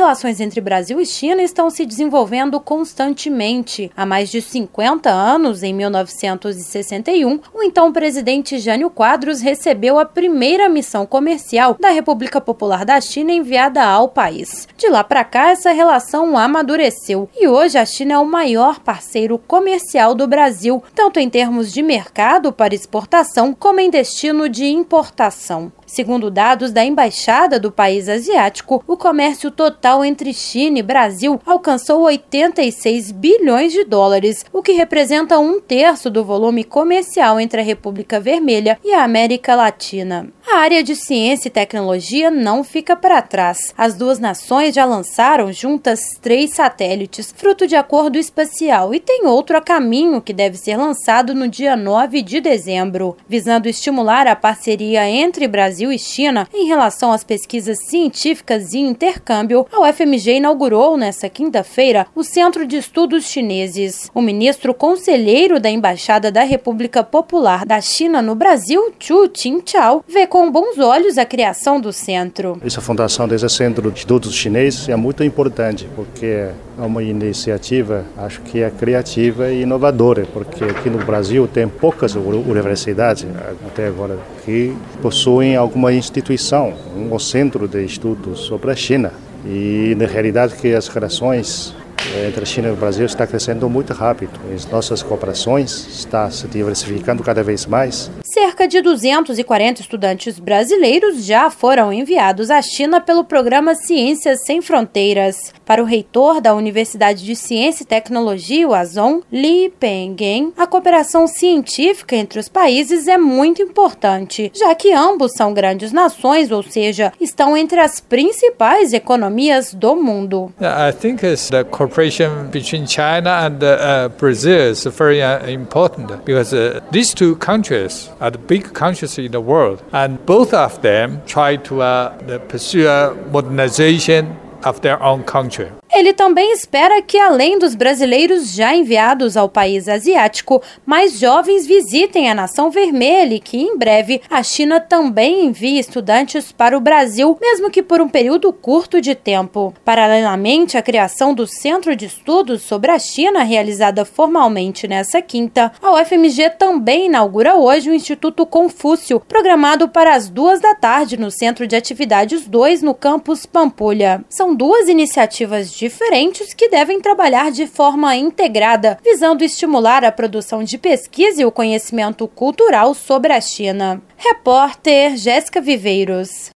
relações entre Brasil e China estão se desenvolvendo constantemente. Há mais de 50 anos, em 1961, o então presidente Jânio Quadros recebeu a primeira missão comercial da República Popular da China enviada ao país. De lá para cá, essa relação amadureceu e hoje a China é o maior parceiro comercial do Brasil, tanto em termos de mercado para exportação como em destino de importação. Segundo dados da Embaixada do país asiático, o comércio total entre China e Brasil alcançou 86 bilhões de dólares, o que representa 1/3 do volume comercial entre a República Vermelha e a América Latina. A área de ciência e tecnologia não fica para trás. As duas nações já lançaram juntas 3 satélites, fruto de acordo espacial, e tem outro a caminho que deve ser lançado no dia 9 de dezembro. Visando estimular a parceria entre Brasil e China em relação às pesquisas científicas e intercâmbio, a UFMG inaugurou nesta quinta-feira o Centro de Estudos Chineses. O ministro conselheiro da Embaixada da República Popular da China no Brasil, Chu Qingchao, vê com bons olhos a criação do centro. Essa fundação desse Centro de Estudos Chineses é muito importante, porque é uma iniciativa, acho que é criativa e inovadora, porque aqui no Brasil tem poucas universidades, até agora, que possuem alguma instituição, um centro de estudos sobre a China. E, na realidade, que as relações entre a China e o Brasil está crescendo muito rápido. As nossas cooperações estão se diversificando cada vez mais. Cerca de 240 estudantes brasileiros já foram enviados à China pelo programa Ciências Sem Fronteiras. Para o reitor da Universidade de Ciência e Tecnologia, o ASON, Li Penggen, a cooperação científica entre os países é muito importante, já que ambos são grandes nações, ou seja, estão entre as principais economias do mundo. I think the cooperation between China and Brazil is very important because these two countries are the big countries in the world, and both of them try to pursue modernization of their own country. Ele também espera que, além dos brasileiros já enviados ao país asiático, mais jovens visitem a Nação Vermelha e que, em breve, a China também envie estudantes para o Brasil, mesmo que por um período curto de tempo. Paralelamente à criação do Centro de Estudos sobre a China, realizada formalmente nesta quinta, a UFMG também inaugura hoje o Instituto Confúcio, programado para as 14h no Centro de Atividades 2, no campus Pampulha. São 2 iniciativas diferentes que devem trabalhar de forma integrada, visando estimular a produção de pesquisa e o conhecimento cultural sobre a China. Repórter Jéssica Viveiros.